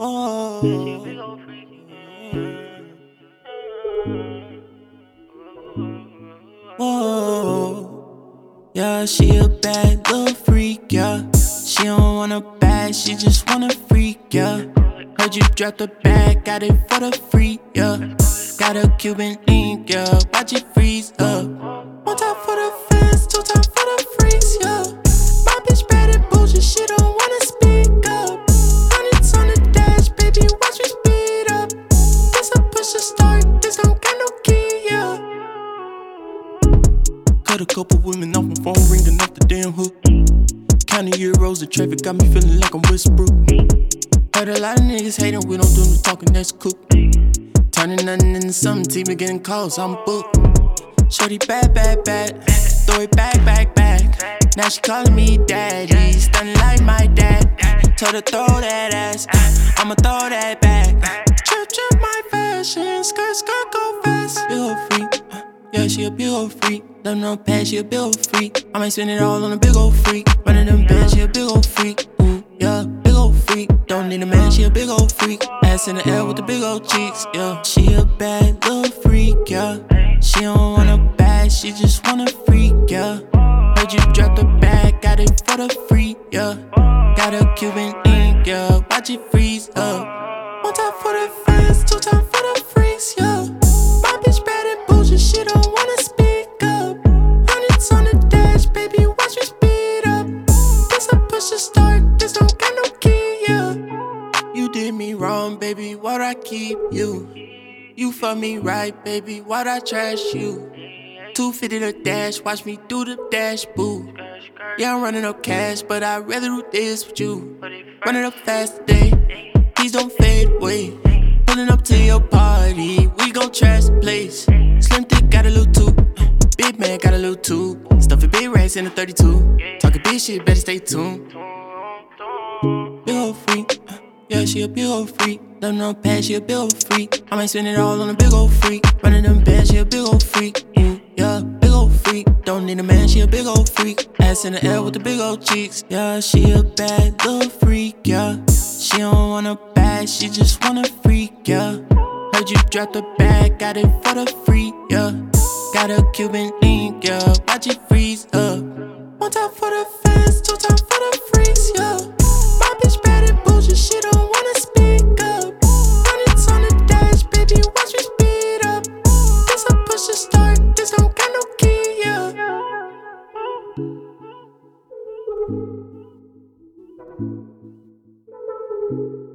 Whoa. Whoa. Yeah, she a bad little freak, yeah. She don't want a bag, she just want a freak, yeah. Heard you dropped the bag, got it for the free, yeah. Got a Cuban link, yeah. Watch it freeze up. One time for the fans, two times for the freaks, yeah. My bitch bad and bullshit, she don't wanna speak up. Hundreds on the dash, baby, watch me speed up. This a push to start, this don't got no key, yeah. Cut a couple women off my phone, ringing off the damn hook. Counting euros, the traffic got me feeling like I'm Westbrook. Heard a lot of niggas hating, we don't do no talking, that's cook. Turning nothing into something, team me getting calls, I'm booked. Shorty bad, bad, bad, throw it back, back, back. Now she calling me daddy, stunning like my dad. Told her throw that ass, I'ma throw that back. Trip, trip my fashion, skirt, skirt, go fast. Big ol' freak, yeah, she a big ol' freak. Let them know past, she a big ol' freak. I might spend it all on a big ol' freak. Running them bands, she a big ol' freak. Ooh, yeah, big ol' freak. Don't need a man, she a big ol' freak. Ass in the air with the big ol' cheeks, yeah. She a bad little freak, yeah. She don't want a bag, she just want a freak, yeah. Heard you drop the bag, got it for the free, yeah. Got a Cuban link, yeah. Watch it freeze up. One time for the fans, two times for the freaks, yeah. My bitch bad and bullshit, she don't wanna speak up. Hundreds on the dash, baby, watch me speed up. This a push to start, this don't got no key, yeah. You did me wrong, baby, why'd I keep you? You fuck me right, baby, why'd I trash you? 250 the dash, watch me do the dash, boo. Yeah, I'm running up cash, but I'd rather do this with you. Running up fast today, please don't fade away. Pulling up to your party, we gon' trash the place. Slim thick got a little too, big man got a little too. Stuffing big racks in a 32. Talking big shit, better stay tuned. Big ol' freak, yeah, she a big ol' freak. Let them know past, she a big ol' freak. I might spend it all on a big ol' freak. Running them bands, she a big ol' freak. Ooh, yeah, big ol' freak. Don't need a man, she a big ol' freak. Ass in the air with the big ol' cheeks. Yeah, she a bad little freak, yeah. She don't want a bag, she just want a freak, yeah. Heard you drop the bag, got it for the free, yeah. Got a Cuban link, yeah. Watch it freeze up. One time for the fans, two times for the freaks, yeah. My bitch bad and bullshit, she don't wanna speak up. Hundreds on the dash, baby, watch me speed up. This a push to start, this don't got no key, yeah.